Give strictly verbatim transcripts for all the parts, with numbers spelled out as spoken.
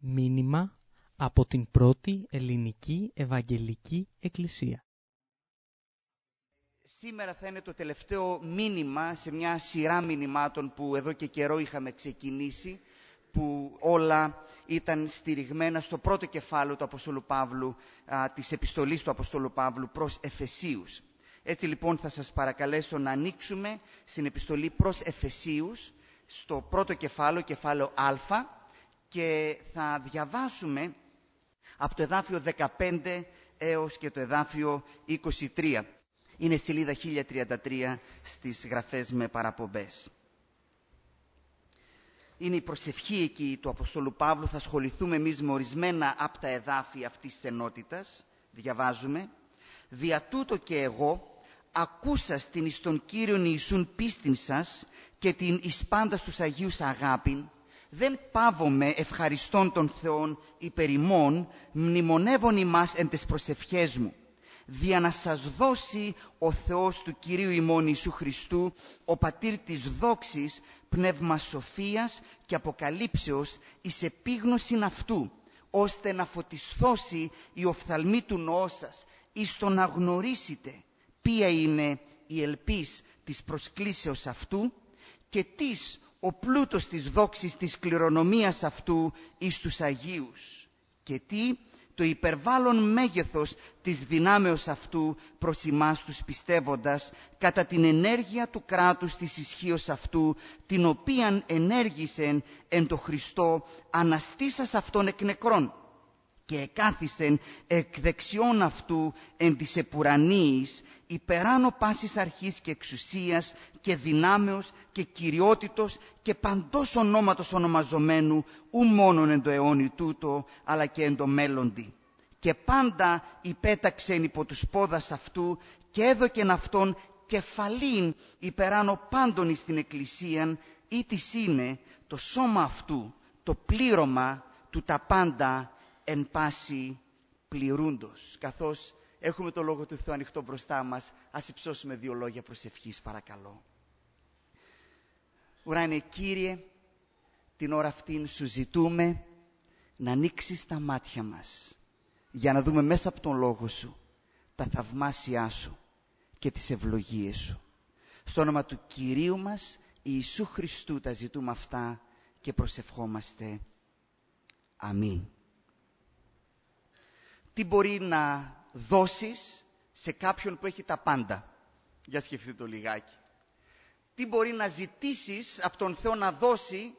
Μήνυμα από την πρώτη ελληνική Ευαγγελική Εκκλησία. Σήμερα θα είναι το τελευταίο μήνυμα σε μια σειρά μηνυμάτων που εδώ και καιρό είχαμε ξεκινήσει, που όλα ήταν στηριγμένα στο πρώτο κεφάλαιο του Αποστόλου Παύλου, α, της επιστολής του Αποστόλου Παύλου προς Εφεσίους. Έτσι λοιπόν θα σας παρακαλέσω να ανοίξουμε στην επιστολή προς Εφεσίους, στο πρώτο κεφάλαιο, κεφάλαιο Α, και θα διαβάσουμε από το εδάφιο δεκαπέντε έως και το εδάφιο είκοσι τρία. Είναι σελίδα χίλια τριάντα τρία στις γραφές με παραπομπές. Είναι η προσευχή εκεί του Αποστόλου Παύλου. Θα ασχοληθούμε εμείς με ορισμένα από τα εδάφια αυτής της ενότητας. Διαβάζουμε. «Δια τούτο και εγώ, ακούσας την εις τον Κύριον Ιησούν πίστην σας και την εις πάντα στους Αγίους αγάπην, δεν πάβομαι ευχαριστών των Θεών υπερ ημών, μνημονεύων ημάς εν τες προσευχές μου, δια να σας δώσει ο Θεός του Κυρίου ημών Ιησού Χριστού, ο Πατήρ της δόξης, πνεύμα σοφίας και αποκαλύψεως εις επίγνωσιν αυτού, ώστε να φωτισθώσει η οφθαλμή του νοός σας, εις το να γνωρίσετε ποια είναι η ελπίς της προσκλήσεως αυτού και τις ο πλούτος της δόξης της κληρονομίας αυτού εις τους Αγίους και τι το υπερβάλλον μέγεθος της δυνάμεως αυτού προς ημάς τους πιστεύοντας κατά την ενέργεια του κράτους της ισχύως αυτού, την οποίαν ενέργησεν εν το Χριστό αναστήσας αυτόν εκ νεκρών και εκάθισεν εκ δεξιών αυτού εν της επουρανίης, υπεράνω πάσης αρχής και εξουσίας και δυνάμεως και κυριότητος και παντός ονόματος ονομαζομένου, ου μόνον εν το αιώνι τούτο, αλλά και εν το μέλλοντι. Και πάντα υπέταξεν υπό τους πόδας αυτού και έδωκεν αυτόν κεφαλήν υπεράνω πάντων εις την Εκκλησίαν, ή της είναι το σώμα αυτού, το πλήρωμα του τα πάντα εν πάση πληρούντος». Καθώς έχουμε το Λόγο του Θεού ανοιχτό μπροστά μας, ας υψώσουμε δύο λόγια προσευχής, παρακαλώ. Ουράνιε Κύριε, την ώρα αυτήν σου ζητούμε να ανοίξεις τα μάτια μας για να δούμε μέσα από τον Λόγο σου τα θαυμάσια σου και τις ευλογίες σου. Στο όνομα του Κυρίου μας Ιησού Χριστού τα ζητούμε αυτά και προσευχόμαστε. Αμήν. Τι μπορεί να δώσεις σε κάποιον που έχει τα πάντα? Για σκεφτείτε το λιγάκι. Τι μπορεί να ζητήσεις από τον Θεό να δώσει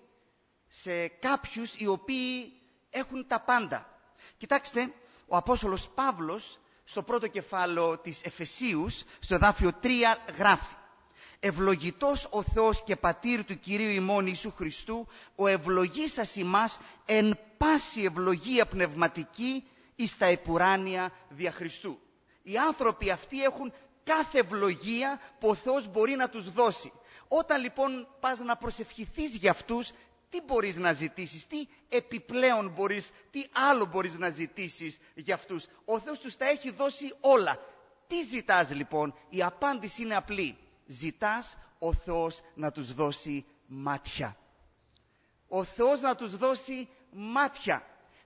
σε κάποιους οι οποίοι έχουν τα πάντα? Κοιτάξτε, ο Απόστολος Παύλος στο πρώτο κεφάλαιο της Εφεσίους, στο εδάφιο τρία, γράφει: «Ευλογητός ο Θεός και Πατήρ του Κυρίου ημών Ιησού Χριστού, ο ευλογήσας ημάς εν πάση ευλογία πνευματική εις τα επουράνια δια Χριστού». Οι άνθρωποι αυτοί έχουν κάθε ευλογία που ο Θεός μπορεί να τους δώσει. Όταν λοιπόν πας να προσευχηθείς για αυτούς, τι μπορείς να ζητήσεις, τι επιπλέον μπορείς, τι άλλο μπορείς να ζητήσεις για αυτούς? Ο Θεός τους τα έχει δώσει όλα. Τι ζητάς λοιπόν? Η απάντηση είναι απλή. Ζητάς ο Θεός να τους δώσει μάτια. Ο Θεός να τους δώσει μάτια.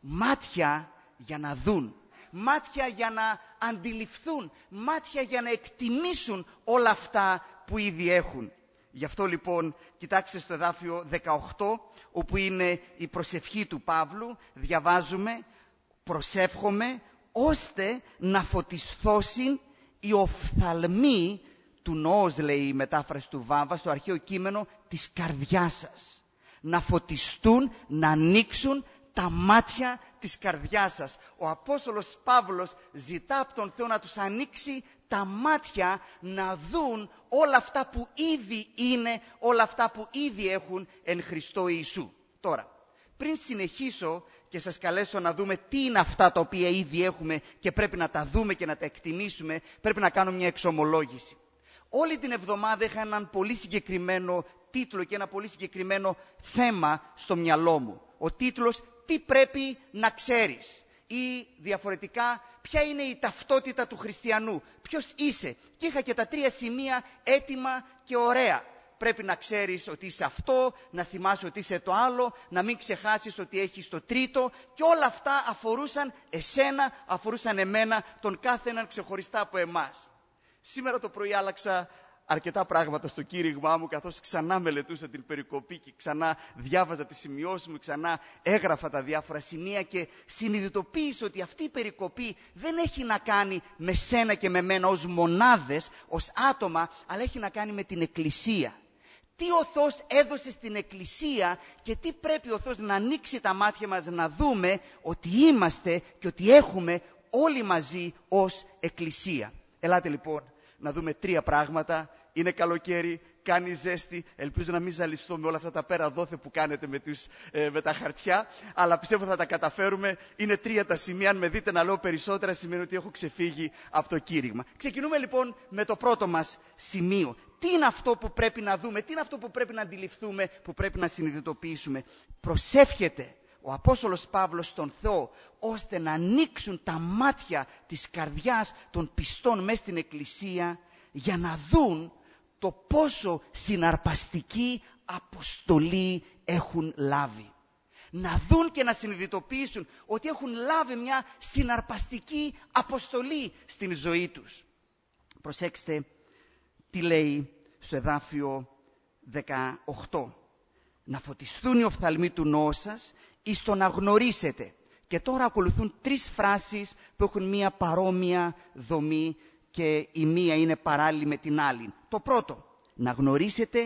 Μάτια για να δουν. Μάτια για να αντιληφθούν. Μάτια για να εκτιμήσουν όλα αυτά που ήδη έχουν. Γι' αυτό λοιπόν κοιτάξτε στο εδάφιο δεκαοκτώ, όπου είναι η προσευχή του Παύλου, διαβάζουμε: «Προσεύχομαι ώστε να φωτισθώσιν οι οφθαλμοί του νοός», λέει η μετάφραση του Βάβα στο αρχαίο κείμενο, της καρδιάς σας. Να φωτιστούν, να ανοίξουν τα μάτια της καρδιάς σας. Ο Απόστολος Παύλος ζητά από τον Θεό να τους ανοίξει τα μάτια να δουν όλα αυτά που ήδη είναι, όλα αυτά που ήδη έχουν εν Χριστώ Ιησού. Τώρα, πριν συνεχίσω και σας καλέσω να δούμε τι είναι αυτά τα οποία ήδη έχουμε και πρέπει να τα δούμε και να τα εκτιμήσουμε, πρέπει να κάνω μια εξομολόγηση. Όλη την εβδομάδα είχα έναν πολύ συγκεκριμένο τίτλο και ένα πολύ συγκεκριμένο θέμα στο μυαλό μου. Ο τίτλος «Τι πρέπει να ξέρεις» ή διαφορετικά «Ποια είναι η ταυτότητα του χριστιανού, ποιος είσαι?» Και είχα και τα τρία σημεία έτοιμα και ωραία. πρέπει να ξέρεις ότι είσαι αυτό, να θυμάσαι ότι είσαι το άλλο, να μην ξεχάσεις ότι έχεις το τρίτο, και όλα αυτά αφορούσαν εσένα, αφορούσαν εμένα, τον κάθε έναν ξεχωριστά από εμάς. Σήμερα το πρωί άλλαξα αρκετά πράγματα στο κήρυγμά μου, καθώς ξανά μελετούσα την περικοπή και ξανά διάβαζα τις σημειώσεις μου, ξανά έγραφα τα διάφορα σημεία και συνειδητοποίησα ότι αυτή η περικοπή δεν έχει να κάνει με σένα και με μένα ως μονάδες, ως άτομα, αλλά έχει να κάνει με την Εκκλησία. Τι ο Θεός έδωσε στην Εκκλησία και τι πρέπει ο Θεός να ανοίξει τα μάτια μας να δούμε ότι είμαστε και ότι έχουμε όλοι μαζί ως Εκκλησία. Ελάτε λοιπόν να δούμε τρία πράγματα. Είναι καλοκαίρι, κάνει ζέστη. Ελπίζω να μην ζαλιστώ με όλα αυτά τα πέρα δόθε που κάνετε με, τους, ε, με τα χαρτιά. Αλλά πιστεύω θα τα καταφέρουμε. Είναι τρία τα σημεία. Αν με δείτε να λέω περισσότερα, σημαίνει ότι έχω ξεφύγει από το κήρυγμα. Ξεκινούμε λοιπόν με το πρώτο μας σημείο. Τι είναι αυτό που πρέπει να δούμε, τι είναι αυτό που πρέπει να αντιληφθούμε, που πρέπει να συνειδητοποιήσουμε. Προσεύχεται ο Απόστολος Παύλος στον Θεό, ώστε να ανοίξουν τα μάτια της καρδιάς των πιστών μέσα στην Εκκλησία, για να δουν το πόσο συναρπαστική αποστολή έχουν λάβει. Να δουν και να συνειδητοποιήσουν ότι έχουν λάβει μια συναρπαστική αποστολή στην ζωή τους. Προσέξτε τι λέει στο εδάφιο δεκαοκτώ. Να φωτιστούν οι οφθαλμοί του νόου σας, εις το να γνωρίσετε. Και τώρα ακολουθούν τρεις φράσεις που έχουν μία παρόμοια δομή και η μία είναι παράλληλη με την άλλη. Το πρώτο, να γνωρίσετε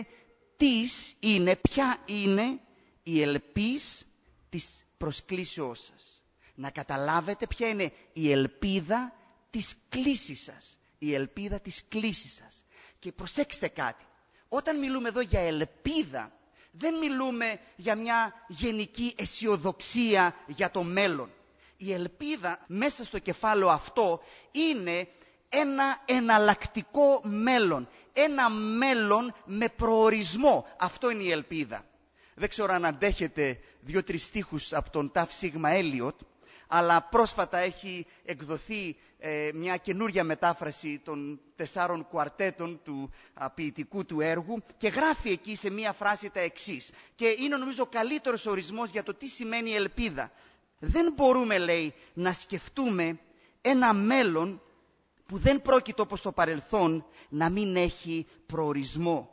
τις είναι, ποια είναι η ελπίς της προσκλήσεώς σας. Να καταλάβετε ποια είναι η ελπίδα της κλήσης σας. Η ελπίδα της κλήσης σας. Και προσέξτε κάτι. Όταν μιλούμε εδώ για ελπίδα, δεν μιλούμε για μια γενική αισιοδοξία για το μέλλον. Η ελπίδα μέσα στο κεφάλαιο αυτό είναι ένα εναλλακτικό μέλλον. Ένα μέλλον με προορισμό. Αυτό είναι η ελπίδα. Δεν ξέρω αν αντέχετε δύο-τρεις στίχους από τον Ταφ Σίγμα Έλιοτ, αλλά πρόσφατα έχει εκδοθεί ε, μια καινούρια μετάφραση των τεσσάρων κουαρτέτων του α, ποιητικού του έργου και γράφει εκεί σε μια φράση τα εξής. Και είναι νομίζω ο καλύτερος ορισμός για το τι σημαίνει ελπίδα. Δεν μπορούμε, λέει, να σκεφτούμε ένα μέλλον που δεν πρόκειται όπως το παρελθόν να μην έχει προορισμό.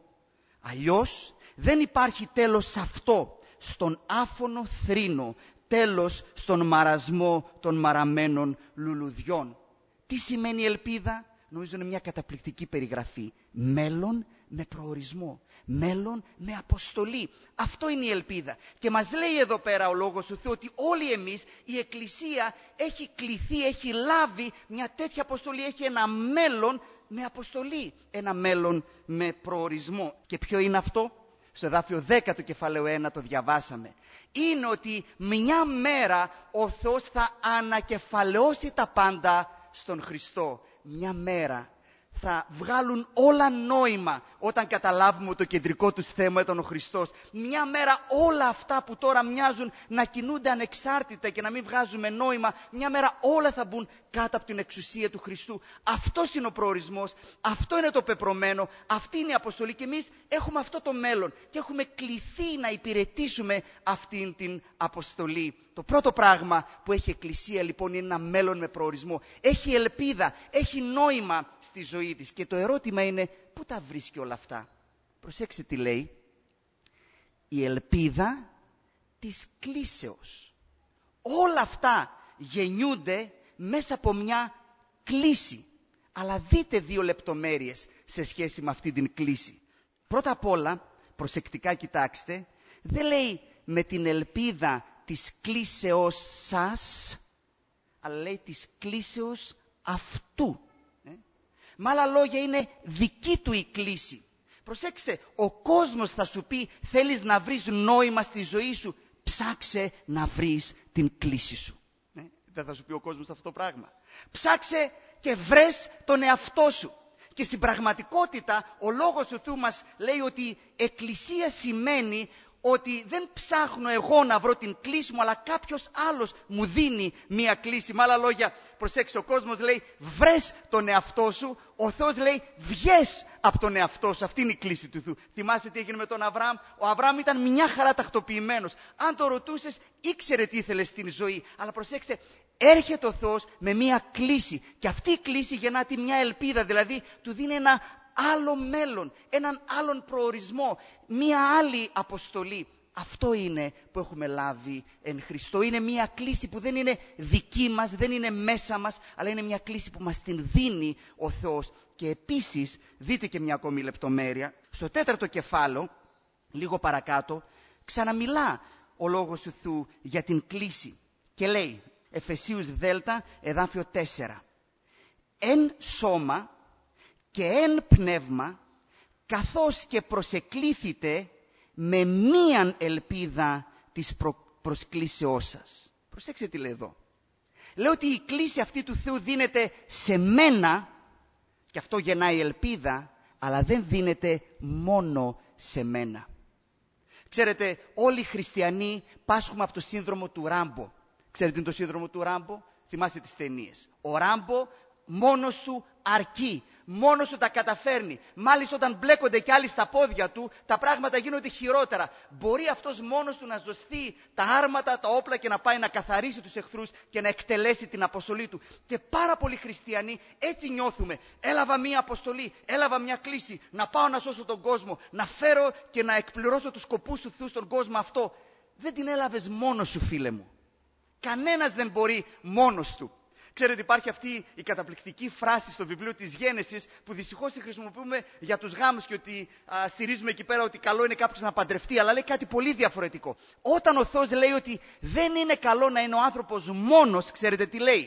Αλλιώς δεν υπάρχει τέλος σε αυτό, στον άφωνο θρήνο, τέλος στον μαρασμό των μαραμένων λουλουδιών. Τι σημαίνει ελπίδα? Νομίζω είναι μια καταπληκτική περιγραφή. Μέλλον με προορισμό. Μέλλον με αποστολή. Αυτό είναι η ελπίδα. Και μας λέει εδώ πέρα ο Λόγος του Θεού ότι όλοι εμείς, η Εκκλησία έχει κληθεί, έχει λάβει μια τέτοια αποστολή. Έχει ένα μέλλον με αποστολή. Ένα μέλλον με προορισμό. Και ποιο είναι αυτό? Στο εδάφιο δέκα του κεφαλαίου ένα το διαβάσαμε. Είναι ότι μια μέρα ο Θεός θα ανακεφαλαιώσει τα πάντα στον Χριστό. Μια μέρα θα βγάλουν όλα νόημα όταν καταλάβουμε ότι το κεντρικό τους θέμα ήταν ο Χριστός. Μια μέρα όλα αυτά που τώρα μοιάζουν να κινούνται ανεξάρτητα και να μην βγάζουμε νόημα, μια μέρα όλα θα μπουν κάτω από την εξουσία του Χριστού. Αυτός είναι ο προορισμός, αυτό είναι το πεπρωμένο, αυτή είναι η αποστολή και εμείς έχουμε αυτό το μέλλον και έχουμε κληθεί να υπηρετήσουμε αυτήν την αποστολή. Το πρώτο πράγμα που έχει η Εκκλησία λοιπόν είναι ένα μέλλον με προορισμό. Έχει ελπίδα, έχει νόημα στη ζωή της. Και το ερώτημα είναι, πού τα βρίσκει όλα αυτά? Προσέξτε τι λέει. Η ελπίδα της κλήσεως. Όλα αυτά γεννιούνται μέσα από μια κλήση. Αλλά δείτε δύο λεπτομέρειες σε σχέση με αυτή την κλήση. Πρώτα απ' όλα, προσεκτικά κοιτάξτε, δεν λέει με την ελπίδα της κλήσεως σας, αλλά λέει της κλήσεως αυτού. Ε? Με άλλα λόγια είναι δική του η κλήση. Προσέξτε, ο κόσμος θα σου πει θέλεις να βρεις νόημα στη ζωή σου, ψάξε να βρεις την κλήση σου. Ε? Δεν θα σου πει ο κόσμος αυτό το πράγμα. Ψάξε και βρες τον εαυτό σου. Και στην πραγματικότητα ο Λόγος του Θεού μας λέει ότι εκκλησία σημαίνει ότι δεν ψάχνω εγώ να βρω την κλίση μου, αλλά κάποιος άλλος μου δίνει μία κλίση. Με άλλα λόγια, προσέξτε, ο κόσμος λέει βρες τον εαυτό σου, ο Θεός λέει βγες από τον εαυτό σου. Αυτή είναι η κλίση του Θεού. Θυμάστε τι έγινε με τον Αβραάμ? Ο Αβραάμ ήταν μια χαρά τακτοποιημένος. Αν το ρωτούσες, ήξερε τι ήθελε στην ζωή. Αλλά προσέξτε, έρχεται ο Θεός με μία κλίση. Και αυτή η κλίση γεννάται μια ελπίδα, δηλαδή του δίνει ένα άλλο μέλλον, έναν άλλον προορισμό, μία άλλη αποστολή. Αυτό είναι που έχουμε λάβει εν Χριστώ. Είναι μία κλίση που δεν είναι δική μας, δεν είναι μέσα μας, αλλά είναι μία κλίση που μας την δίνει ο Θεός. Και επίσης, δείτε και μια ακόμη λεπτομέρεια, στο τέταρτο κεφάλαιο, λίγο παρακάτω, ξαναμιλά ο Λόγος του Θεού για την κλίση. Και λέει, Εφεσίους Δέλτα, εδάφιο τέσσερα. Εν σώμα και εν πνεύμα, καθώς και προσεκλήθητε με μίαν ελπίδα της προ... προσκλήσεώς σας. Προσέξτε τι λέει εδώ. Λέω ότι η κλίση αυτή του Θεού δίνεται σε μένα, και αυτό γεννάει ελπίδα, αλλά δεν δίνεται μόνο σε μένα. Ξέρετε, όλοι οι χριστιανοί πάσχουμε από το σύνδρομο του Ράμπο. Ξέρετε τι είναι το σύνδρομο του Ράμπο? Θυμάστε τις ταινίες. Ο Ράμπο μόνος του αρκεί. Μόνος του τα καταφέρνει. Μάλιστα όταν μπλέκονται κι άλλοι στα πόδια του, τα πράγματα γίνονται χειρότερα. Μπορεί αυτός μόνος του να ζωστεί τα άρματα, τα όπλα και να πάει να καθαρίσει τους εχθρούς και να εκτελέσει την αποστολή του. Και πάρα πολλοί χριστιανοί έτσι νιώθουμε. Έλαβα μία αποστολή, έλαβα μία κλίση, να πάω να σώσω τον κόσμο, να φέρω και να εκπληρώσω τους σκοπούς του Θεού στον κόσμο αυτό. Δεν την έλαβες μόνος σου, φίλε μου. Κανένας δεν μπορεί μόνος του. Ξέρετε, υπάρχει αυτή η καταπληκτική φράση στο βιβλίο της Γένεσης που δυστυχώς τη χρησιμοποιούμε για τους γάμους και ότι α, στηρίζουμε εκεί πέρα ότι καλό είναι κάποιος να παντρευτεί, αλλά λέει κάτι πολύ διαφορετικό. Όταν ο Θεός λέει ότι δεν είναι καλό να είναι ο άνθρωπος μόνος, ξέρετε τι λέει?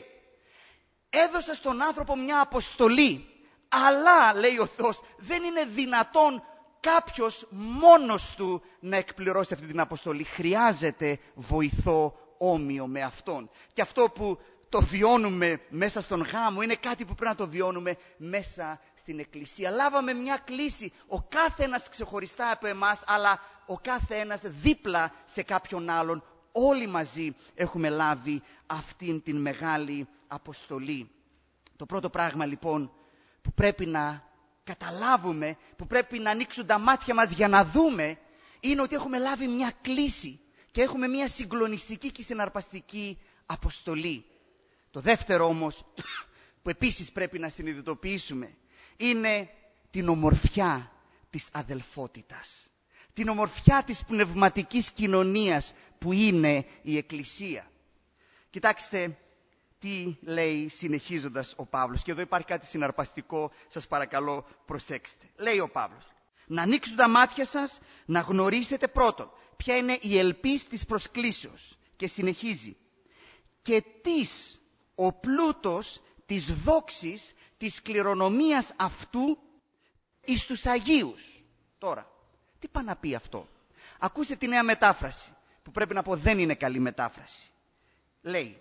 Έδωσα στον άνθρωπο μια αποστολή, αλλά, λέει ο Θεός, δεν είναι δυνατόν κάποιος μόνος του να εκπληρώσει αυτή την αποστολή. Χρειάζεται βοηθό όμοιο με αυτόν. Και αυτό που το βιώνουμε μέσα στον γάμο είναι κάτι που πρέπει να το βιώνουμε μέσα στην εκκλησία. Λάβαμε μια κλίση, ο κάθε ένας ξεχωριστά από εμάς, αλλά ο κάθε ένας δίπλα σε κάποιον άλλον. Όλοι μαζί έχουμε λάβει αυτήν την μεγάλη αποστολή. Το πρώτο πράγμα λοιπόν που πρέπει να καταλάβουμε, που πρέπει να ανοίξουν τα μάτια μας για να δούμε, είναι ότι έχουμε λάβει μια κλίση και έχουμε μια συγκλονιστική και συναρπαστική αποστολή. Το δεύτερο όμως που επίσης πρέπει να συνειδητοποιήσουμε είναι την ομορφιά της αδελφότητας. Την ομορφιά της πνευματικής κοινωνίας που είναι η Εκκλησία. Κοιτάξτε τι λέει συνεχίζοντας ο Παύλος. Και εδώ υπάρχει κάτι συναρπαστικό, σας παρακαλώ προσέξτε. Λέει ο Παύλος, να ανοίξουν τα μάτια σας, να γνωρίσετε πρώτον ποια είναι η ελπίς της προσκλήσεως. Και συνεχίζει, και τις ο πλούτος της δόξης της κληρονομίας αυτού εις τους Αγίους. Τώρα, τι πάει να πει αυτό? Ακούστε τη νέα μετάφραση, που πρέπει να πω δεν είναι καλή μετάφραση. Λέει,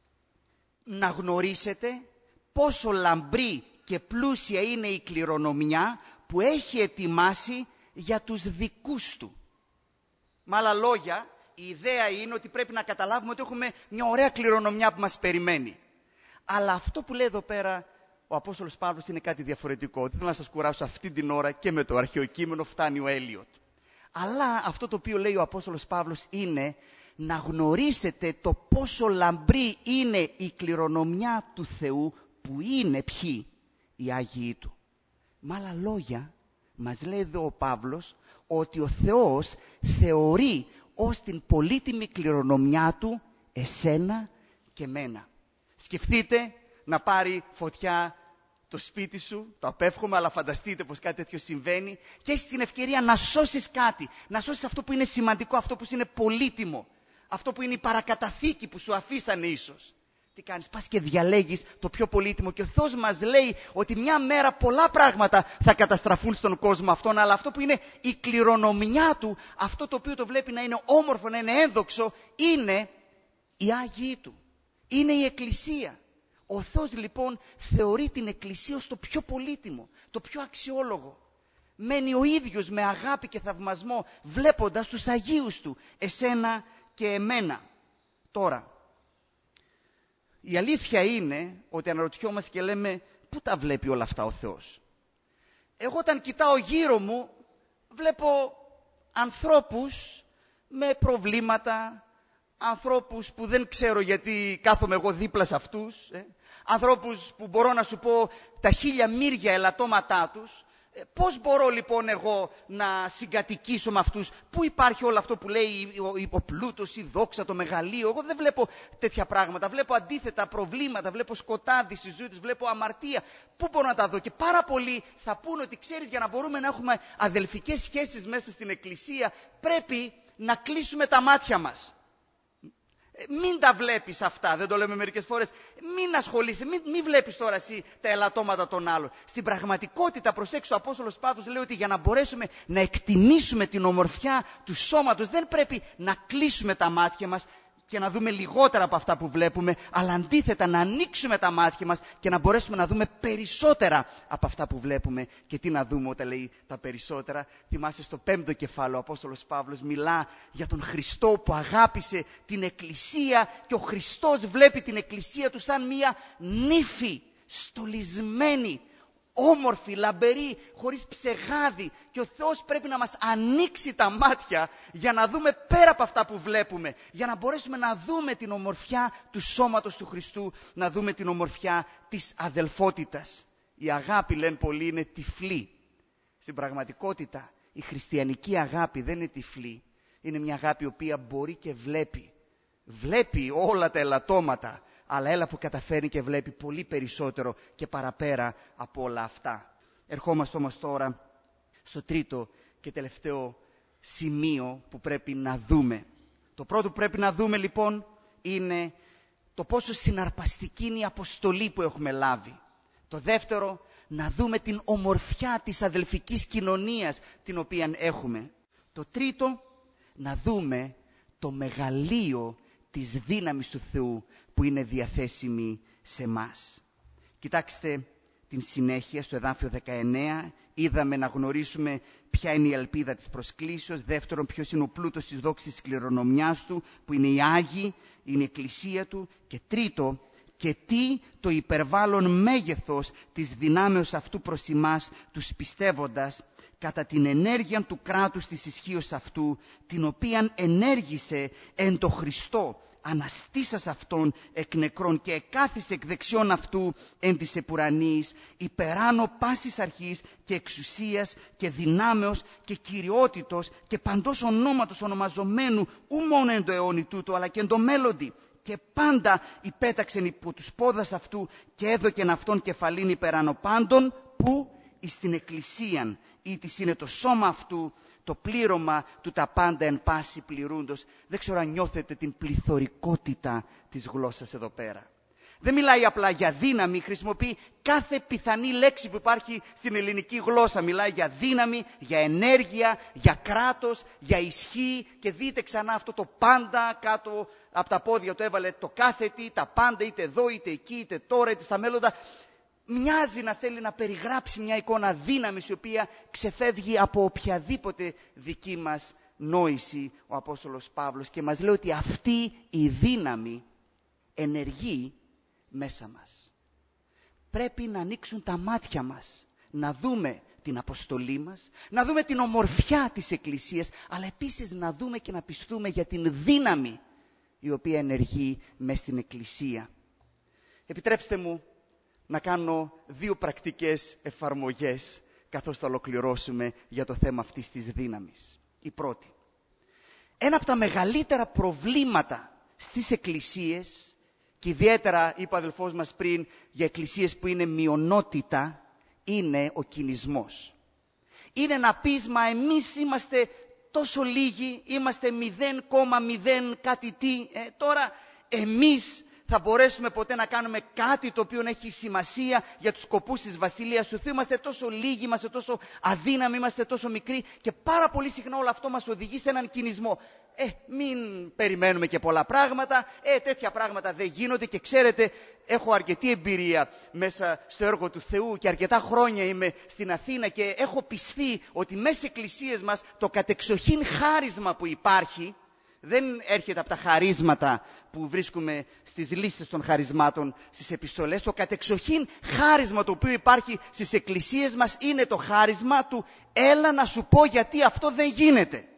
να γνωρίσετε πόσο λαμπρή και πλούσια είναι η κληρονομιά που έχει ετοιμάσει για τους δικούς του. Με άλλα λόγια, η ιδέα είναι ότι πρέπει να καταλάβουμε ότι έχουμε μια ωραία κληρονομιά που μας περιμένει. Αλλά αυτό που λέει εδώ πέρα ο Απόστολος Παύλος είναι κάτι διαφορετικό. Δεν θέλω να σας κουράσω αυτή την ώρα και με το αρχαίο κείμενο, φτάνει ο Έλιοτ. Αλλά αυτό το οποίο λέει ο Απόστολος Παύλος είναι να γνωρίσετε το πόσο λαμπρή είναι η κληρονομιά του Θεού που είναι ποιοι? Οι Άγιοι του. Με άλλα λόγια, μας λέει εδώ ο Παύλος ότι ο Θεός θεωρεί ως την πολύτιμη κληρονομιά του εσένα και μένα. Σκεφτείτε να πάρει φωτιά το σπίτι σου, το απέφχομαι, αλλά φανταστείτε πως κάτι τέτοιο συμβαίνει και έχεις την ευκαιρία να σώσεις κάτι, να σώσεις αυτό που είναι σημαντικό, αυτό που είναι πολύτιμο, αυτό που είναι η παρακαταθήκη που σου αφήσανε ίσως. Τι κάνεις? Πας και διαλέγεις το πιο πολύτιμο και ο Θεός μας λέει ότι μια μέρα πολλά πράγματα θα καταστραφούν στον κόσμο αυτόν, αλλά αυτό που είναι η κληρονομιά του, αυτό το οποίο το βλέπει να είναι όμορφο, να είναι ένδοξο, είναι οι Άγιοι του. Είναι η Εκκλησία. Ο Θεός λοιπόν θεωρεί την Εκκλησία ως το πιο πολύτιμο, το πιο αξιόλογο. μένει ο ίδιος με αγάπη και θαυμασμό, βλέποντας τους Αγίους Του, εσένα και εμένα. Τώρα, η αλήθεια είναι ότι αναρωτιόμαστε και λέμε, πού τα βλέπει όλα αυτά ο Θεός? Εγώ όταν κοιτάω γύρω μου, βλέπω ανθρώπους με προβλήματα, ανθρώπους που δεν ξέρω γιατί κάθομαι εγώ δίπλα σε αυτούς, ε? ανθρώπους που μπορώ να σου πω τα χίλια μύρια ελαττώματά τους. Ε, πώς μπορώ λοιπόν εγώ να συγκατοικήσω με αυτούς? Πού υπάρχει όλο αυτό που λέει ο, ο πλούτος, η δόξα, το μεγαλείο? Εγώ δεν βλέπω τέτοια πράγματα. Βλέπω αντίθετα προβλήματα, βλέπω σκοτάδι στη ζωή τους, βλέπω αμαρτία. Πού μπορώ να τα δω? Και πάρα πολλοί θα πούν ότι ξέρεις, για να μπορούμε να έχουμε αδελφικές σχέσεις μέσα στην Εκκλησία, πρέπει να κλείσουμε τα μάτια μας. Μην τα βλέπεις αυτά, δεν το λέμε μερικές φορές. Μην ασχολείσαι, μην, μην βλέπεις τώρα εσύ τα ελαττώματα των άλλων. Στην πραγματικότητα, προσέξτε, ο Απόστολος Παύλος λέει ότι για να μπορέσουμε να εκτιμήσουμε την ομορφιά του σώματος, δεν πρέπει να κλείσουμε τα μάτια μας και να δούμε λιγότερα από αυτά που βλέπουμε, αλλά αντίθετα να ανοίξουμε τα μάτια μας και να μπορέσουμε να δούμε περισσότερα από αυτά που βλέπουμε. Και τι να δούμε όταν λέει τα περισσότερα? Θυμάσαι στο πέμπτο κεφάλαιο ο Απόστολος Παύλος μιλά για τον Χριστό που αγάπησε την Εκκλησία και ο Χριστός βλέπει την Εκκλησία του σαν μία νύφη στολισμένη, όμορφη, λαμπερή, χωρίς ψεγάδι, και ο Θεός πρέπει να μας ανοίξει τα μάτια για να δούμε πέρα από αυτά που βλέπουμε, για να μπορέσουμε να δούμε την ομορφιά του σώματος του Χριστού, να δούμε την ομορφιά της αδελφότητας. Η αγάπη, λένε πολλοί, είναι τυφλή. Στην πραγματικότητα η χριστιανική αγάπη δεν είναι τυφλή. Είναι μια αγάπη η οποία μπορεί και βλέπει. Βλέπει όλα τα ελαττώματα, αλλά έλα που καταφέρει και βλέπει πολύ περισσότερο και παραπέρα από όλα αυτά. Ερχόμαστε όμως τώρα στο τρίτο και τελευταίο σημείο που πρέπει να δούμε. Το πρώτο που πρέπει να δούμε λοιπόν είναι το πόσο συναρπαστική είναι η αποστολή που έχουμε λάβει. Το δεύτερο, να δούμε την ομορφιά της αδελφικής κοινωνίας την οποία έχουμε. Το τρίτο, να δούμε το μεγαλείο της δύναμης του Θεού που είναι διαθέσιμη σε μας. Κοιτάξτε την συνέχεια στο εδάφιο δεκαεννέα. Είδαμε να γνωρίσουμε ποια είναι η ελπίδα της προσκλήσεως. Δεύτερον, ποιος είναι ο πλούτος της δόξης της κληρονομιάς του, που είναι οι Άγιοι, είναι η Εκκλησία του. Και τρίτο, και τι το υπερβάλλον μέγεθος της δυνάμεως αυτού προς εμάς, τους πιστεύοντας, κατά την ενέργεια του κράτους της ισχύως αυτού, την οποίαν ενέργησε εν το Χριστό, αναστήσας αυτόν εκ νεκρών και εκάθισε εκ δεξιών αυτού εν της επουρανής, υπεράνω πάσης αρχής και εξουσίας και δυνάμεως και κυριότητος και παντός ονόματος ονομαζομένου ου μόνο εν το αιώνι τούτο, αλλά και εν το μέλλοντι. Και πάντα υπέταξεν υπό τους πόδας αυτού και έδωκεν αυτόν κεφαλήν υπεράνω πάντων, που εις την Εκκλησίαν, ή της είναι το σώμα αυτού, το πλήρωμα του τα πάντα εν πάση πληρούντος. Δεν ξέρω αν νιώθετε την πληθωρικότητα της γλώσσας εδώ πέρα. Δεν μιλάει απλά για δύναμη, χρησιμοποιεί κάθε πιθανή λέξη που υπάρχει στην ελληνική γλώσσα. Μιλάει για δύναμη, για ενέργεια, για κράτος, για ισχύ. Και δείτε ξανά αυτό το πάντα κάτω από τα πόδια του έβαλε το κάθε τι, τα πάντα, είτε εδώ, είτε εκεί, είτε τώρα, είτε στα μέλλοντα. Μοιάζει να θέλει να περιγράψει μια εικόνα δύναμης η οποία ξεφεύγει από οποιαδήποτε δική μας νόηση ο Απόστολος Παύλος, και μας λέει ότι αυτή η δύναμη ενεργεί μέσα μας. Πρέπει να ανοίξουν τα μάτια μας, να δούμε την αποστολή μας, να δούμε την ομορφιά της Εκκλησίας, αλλά επίσης να δούμε και να πιστούμε για την δύναμη η οποία ενεργεί μέσα στην Εκκλησία. Επιτρέψτε μου να κάνω δύο πρακτικές εφαρμογές καθώς θα ολοκληρώσουμε για το θέμα αυτής της δύναμης. Η πρώτη. Ένα από τα μεγαλύτερα προβλήματα στις εκκλησίες, και ιδιαίτερα είπε ο αδελφός μας πριν για εκκλησίες που είναι μειονότητα, είναι ο κινησμός. Είναι να πεις, μα εμείς είμαστε τόσο λίγοι, είμαστε μηδέν κόμμα μηδέν κάτι τι, ε, τώρα εμείς θα μπορέσουμε ποτέ να κάνουμε κάτι το οποίο έχει σημασία για τους σκοπούς της Βασιλείας του Θεού. Είμαστε τόσο λίγοι, είμαστε τόσο αδύναμοι, είμαστε τόσο μικροί και πάρα πολύ συχνά όλο αυτό μας οδηγεί σε έναν κινησμό. Ε, μην περιμένουμε και πολλά πράγματα, ε, τέτοια πράγματα δεν γίνονται και ξέρετε, έχω αρκετή εμπειρία μέσα στο έργο του Θεού και αρκετά χρόνια είμαι στην Αθήνα και έχω πιστεί ότι μέσα στις εκκλησίες μας το κατεξοχήν χάρισμα που υπάρχει δεν έρχεται από τα χαρίσματα που βρίσκουμε στις λίστες των χαρισμάτων, στις επιστολές. Το κατεξοχήν χάρισμα το οποίο υπάρχει στις εκκλησίες μας είναι το χάρισμα του έλα να σου πω γιατί αυτό δεν γίνεται.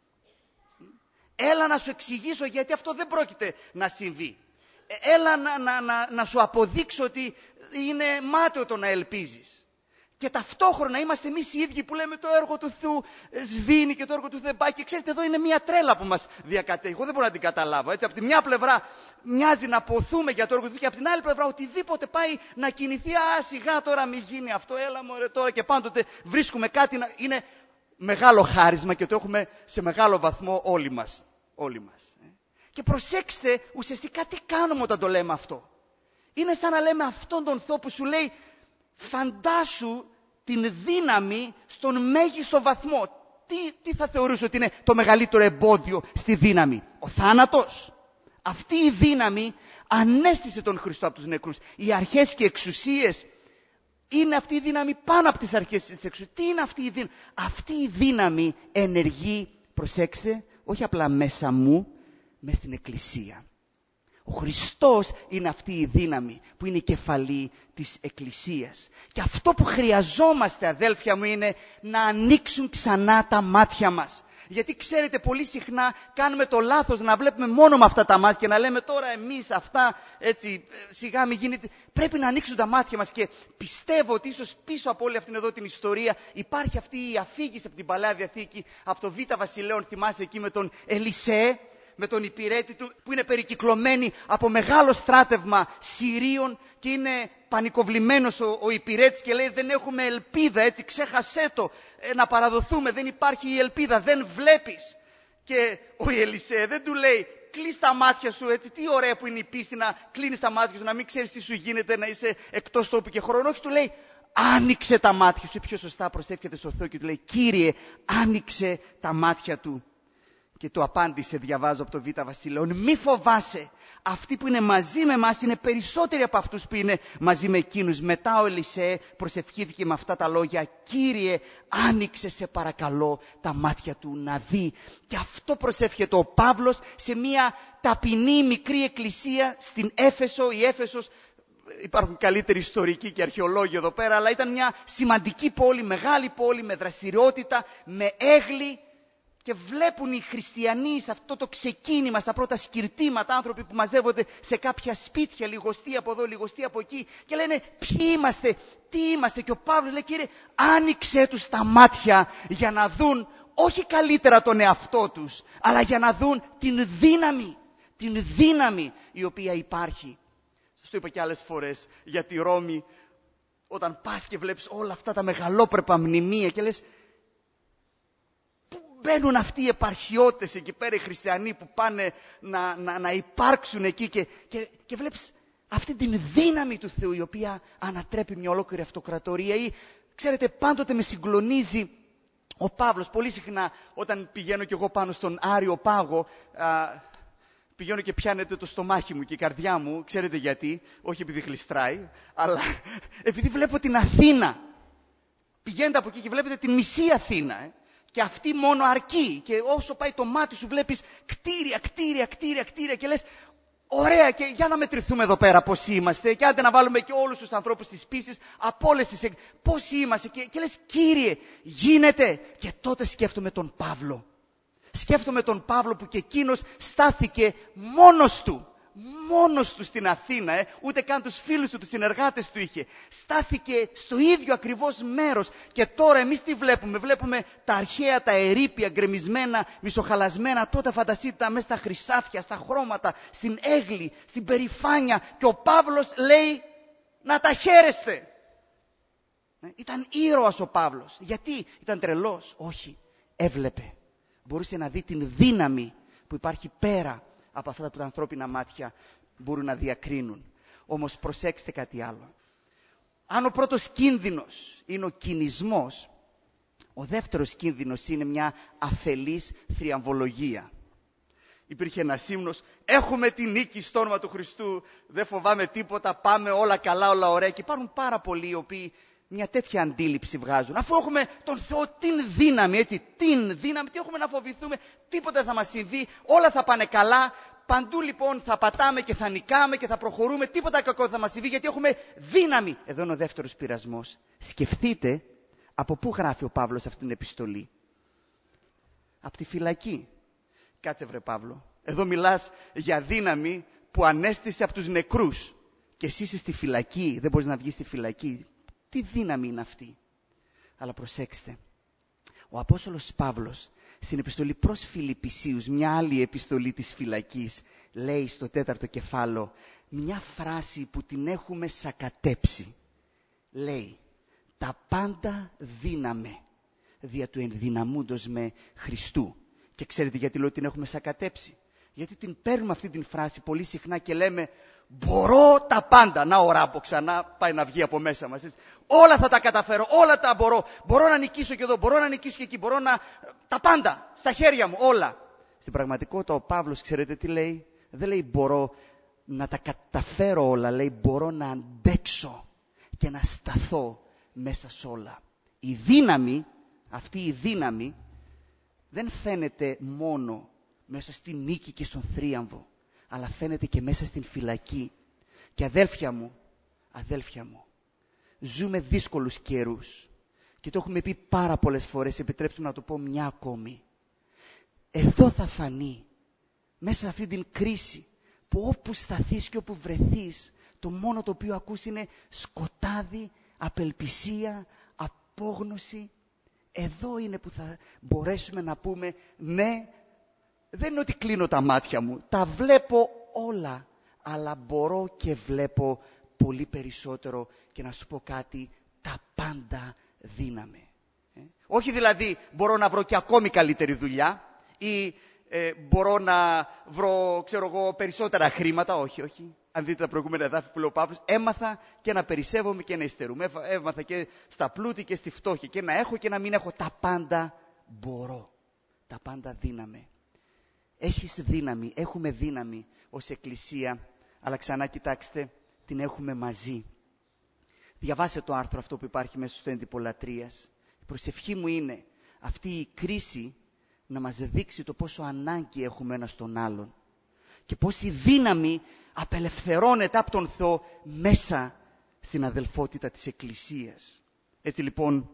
Έλα να σου εξηγήσω γιατί αυτό δεν πρόκειται να συμβεί. Έλα να, να, να, να σου αποδείξω ότι είναι μάταιο το να ελπίζεις. Και ταυτόχρονα είμαστε εμείς οι ίδιοι που λέμε το έργο του Θεού σβήνει και το έργο του Θεού δεν πάει. Και ξέρετε, εδώ είναι μια τρέλα που μας διακατέχει. Εγώ δεν μπορώ να την καταλάβω. Έτσι, από τη μια πλευρά μοιάζει να ποθούμε για το έργο του Θεού και από την άλλη πλευρά οτιδήποτε πάει να κινηθεί. Α, σιγά τώρα μην γίνει αυτό, έλα μωρέ τώρα. Και πάντοτε βρίσκουμε κάτι να είναι μεγάλο χάρισμα και το έχουμε σε μεγάλο βαθμό όλοι μας. Όλοι μας. Και προσέξτε ουσιαστικά τι κάνουμε όταν το λέμε αυτό. Είναι σαν να λέμε αυτόν τον Θεό που σου λέει φαντάσου την δύναμη στον μέγιστο βαθμό. Τι, τι θα θεωρούσε ότι είναι το μεγαλύτερο εμπόδιο στη δύναμη? Ο θάνατος. Αυτή η δύναμη ανέστησε τον Χριστό από τους νεκρούς. Οι αρχές και εξουσίες είναι αυτή η δύναμη πάνω από τις αρχές της εξουσίας. Τι είναι αυτή η δύναμη? Αυτή η δύναμη ενεργεί, προσέξτε, όχι απλά μέσα μου, μες στην Εκκλησία. Ο Χριστός είναι αυτή η δύναμη που είναι η κεφαλή της Εκκλησίας. Και αυτό που χρειαζόμαστε, αδέλφια μου, είναι να ανοίξουν ξανά τα μάτια μας. Γιατί ξέρετε, πολύ συχνά κάνουμε το λάθος να βλέπουμε μόνο με αυτά τα μάτια και να λέμε τώρα εμείς αυτά, έτσι, σιγά μην γίνεται. Πρέπει να ανοίξουν τα μάτια μας και πιστεύω ότι ίσως πίσω από όλη αυτήν εδώ την ιστορία υπάρχει αυτή η αφήγηση από την Παλαιά Διαθήκη, από το Β' Βασιλέων, θυμάσαι εκεί με τον Ελισέ, με τον υπηρέτη του, που είναι περικυκλωμένοι από μεγάλο στράτευμα Συρίων και είναι πανικοβλημένος ο, ο υπηρέτης και λέει δεν έχουμε ελπίδα, έτσι ξέχασέ το, ε, να παραδοθούμε, δεν υπάρχει η ελπίδα, δεν βλέπεις. Και ο Ελισέ δεν του λέει κλείς τα μάτια σου, έτσι, τι ωραία που είναι η πίστη να κλείνεις τα μάτια σου, να μην ξέρεις τι σου γίνεται, να είσαι εκτός τόπου και χρόνου. Όχι, του λέει άνοιξε τα μάτια σου, ή πιο σωστά προσεύχεται στο Θεό και του λέει Κύριε άνοιξε τα μάτια του. Και του απάντησε, διαβάζω από το Β' Βασιλέων, μη φοβάσαι, αυτοί που είναι μαζί με εμάς είναι περισσότεροι από αυτούς που είναι μαζί με εκείνους. Μετά ο Ελισέ προσευχήθηκε με αυτά τα λόγια, Κύριε άνοιξε σε παρακαλώ τα μάτια του να δει. Και αυτό προσεύχεται ο Παύλος σε μια ταπεινή μικρή εκκλησία στην Έφεσο. Η Έφεσος, υπάρχουν καλύτεροι ιστορικοί και αρχαιολόγοι εδώ πέρα, αλλά ήταν μια σημαντική πόλη, μεγάλη πόλη με δραστηριότητα, με έγλη. Και βλέπουν οι χριστιανοί σε αυτό το ξεκίνημα, στα πρώτα σκυρτήματα, άνθρωποι που μαζεύονται σε κάποια σπίτια, λιγοστοί από εδώ, λιγοστοί από εκεί και λένε ποιοι είμαστε, τι είμαστε. Και ο Παύλος λέει Κύριε άνοιξέ τους τα μάτια για να δουν όχι καλύτερα τον εαυτό τους, αλλά για να δουν την δύναμη, την δύναμη η οποία υπάρχει. Σας το είπα και άλλες φορές για τη Ρώμη, όταν πας και βλέπεις όλα αυτά τα μεγαλόπρεπα μνημεία και λες μπαίνουν αυτοί οι επαρχιώτες εκεί πέρα, οι χριστιανοί που πάνε να, να, να υπάρξουν εκεί και, και, και βλέπεις αυτή την δύναμη του Θεού η οποία ανατρέπει μια ολόκληρη αυτοκρατορία. Ή ξέρετε, πάντοτε με συγκλονίζει ο Παύλος. Πολύ συχνά όταν πηγαίνω κι εγώ πάνω στον Άριο Πάγο, α, πηγαίνω και πιάνεται το στομάχι μου και η καρδιά μου. Ξέρετε γιατί? Όχι επειδή γλιστράει, αλλά επειδή βλέπω την Αθήνα. Πηγαίνετε από εκεί και βλέπετε την μισή Αθήνα. Ε. Και αυτή μόνο αρκεί. Και όσο πάει το μάτι σου βλέπεις κτίρια, κτίρια, κτίρια, κτίρια και λες ωραία, και για να μετρηθούμε εδώ πέρα πώς είμαστε και άντε να βάλουμε και όλους τους ανθρώπους της πίστης από όλες τις... πώς είμαστε και, και λες Κύριε γίνεται. Και τότε σκέφτομαι τον Παύλο. Σκέφτομαι τον Παύλο που και εκείνος στάθηκε μόνος του. Μόνος του στην Αθήνα, ε, ούτε καν τους φίλους του, τους συνεργάτες του είχε. Στάθηκε στο ίδιο ακριβώς μέρος. Και τώρα εμείς τι βλέπουμε? Βλέπουμε τα αρχαία, τα ερείπια, γκρεμισμένα, μισοχαλασμένα. Τότε φανταστείτε τα μέσα στα χρυσάφια, στα χρώματα, στην έγλη, στην περηφάνεια. Και ο Παύλος λέει να τα χαίρεστε. Ε, ήταν ήρωας ο Παύλος. Γιατί? Ήταν τρελός? Όχι. Έβλεπε. Μπορούσε να δει την δύναμη που υπάρχει πέρα από αυτά τα ανθρώπινα μάτια. μπορούν να διακρίνουν. Όμως προσέξτε κάτι άλλο. Αν ο πρώτος κίνδυνος είναι ο κινησμός, ο δεύτερος κίνδυνος είναι μια αφελής θριαμβολογία. Υπήρχε ένας ύμνος, έχουμε τη νίκη στο όνομα του Χριστού, δεν φοβάμαι τίποτα, πάμε όλα καλά, όλα ωραία. Και υπάρχουν πάρα πολλοί οι οποίοι μια τέτοια αντίληψη βγάζουν. Αφού έχουμε τον Θεό, την δύναμη, έτσι, την δύναμη, τι έχουμε να φοβηθούμε, τίποτα δεν θα μας συμβεί, όλα θα πάνε καλά. Παντού λοιπόν θα πατάμε και θα νικάμε και θα προχωρούμε, τίποτα κακό δεν θα μας συμβεί γιατί έχουμε δύναμη. Εδώ είναι ο δεύτερος πειρασμός. Σκεφτείτε από πού γράφει ο Παύλος αυτήν την επιστολή. Από τη φυλακή. Κάτσε βρε Παύλο. Εδώ μιλάς για δύναμη που ανέστησε από τους νεκρούς. Και εσύ είσαι στη φυλακή, δεν μπορείς να βγεις στη φυλακή. Τι δύναμη είναι αυτή. Αλλά προσέξτε. Ο Απόστολος Παύλος στην επιστολή προς Φιλιππισίους, μια άλλη επιστολή της φυλακής, λέει στο τέταρτο κεφάλαιο μια φράση που την έχουμε σακατέψει. Λέει, τα πάντα δύναμε δια του ενδυναμούντος με Χριστού. Και ξέρετε γιατί λέω την έχουμε σακατέψει. Γιατί την παίρνουμε αυτή την φράση πολύ συχνά και λέμε μπορώ τα πάντα. Να ο Ράμπο ξανά πάει να βγει από μέσα μας. Όλα θα τα καταφέρω, όλα τα μπορώ. Μπορώ να νικήσω και εδώ, μπορώ να νικήσω και εκεί, μπορώ να... Τα πάντα, στα χέρια μου, όλα. Στην πραγματικότητα ο Παύλος ξέρετε τι λέει. Δεν λέει μπορώ να τα καταφέρω όλα, λέει μπορώ να αντέξω και να σταθώ μέσα σε όλα. Η δύναμη, αυτή η δύναμη δεν φαίνεται μόνο μέσα στη νίκη και στον θρίαμβο, αλλά φαίνεται και μέσα στην φυλακή. Και αδέλφια μου, αδέλφια μου, ζούμε δύσκολους καιρούς. Και το έχουμε πει πάρα πολλές φορές, επιτρέψτε μου να το πω μια ακόμη. Εδώ θα φανεί, μέσα σε αυτή την κρίση, που όπου σταθείς και όπου βρεθείς, το μόνο το οποίο ακούς είναι σκοτάδι, απελπισία, απόγνωση. Εδώ είναι που θα μπορέσουμε να πούμε ναι, δεν είναι ότι κλείνω τα μάτια μου, τα βλέπω όλα, αλλά μπορώ και βλέπω πολύ περισσότερο και να σου πω κάτι, τα πάντα δύναμε. Ε? Όχι δηλαδή μπορώ να βρω και ακόμη καλύτερη δουλειά ή ε, μπορώ να βρω, ξέρω εγώ, περισσότερα χρήματα, όχι, όχι. Αν δείτε τα προηγούμενα εδάφη που λέει ο Παύλος, έμαθα και να περισσεύομαι και να υστερούμε. Έμαθα και στα πλούτη και στη φτώχεια και να έχω και να μην έχω. Τα πάντα μπορώ. Τα πάντα δύναμε. Έχεις δύναμη, έχουμε δύναμη ως Εκκλησία, αλλά ξανά κοιτάξτε, την έχουμε μαζί. Διαβάστε το άρθρο αυτό που υπάρχει μέσα στο έντυπο λατρείας. Η προσευχή μου είναι αυτή η κρίση να μας δείξει το πόσο ανάγκη έχουμε ένας τον άλλον και πόση δύναμη απελευθερώνεται από τον Θεό μέσα στην αδελφότητα της Εκκλησίας. Έτσι λοιπόν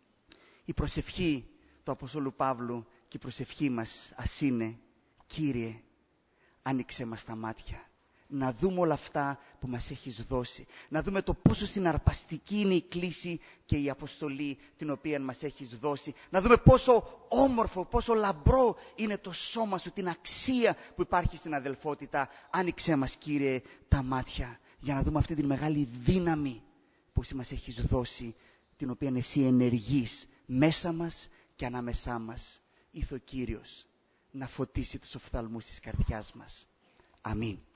η προσευχή του Αποστόλου Παύλου και η προσευχή μας ας είναι, Κύριε, άνοιξε μας τα μάτια. Να δούμε όλα αυτά που μας έχεις δώσει. Να δούμε το πόσο συναρπαστική είναι η κλήση και η αποστολή την οποία μας έχεις δώσει. Να δούμε πόσο όμορφο, πόσο λαμπρό είναι το σώμα σου, την αξία που υπάρχει στην αδελφότητα. Άνοιξε μας, Κύριε, τα μάτια για να δούμε αυτή τη μεγάλη δύναμη που εσύ μας έχεις δώσει, την οποία εσύ ενεργείς μέσα μας και ανάμεσά μας. Ήθο Κύριος να φωτίσει τους οφθαλμούς της καρδιάς μας. Αμήν.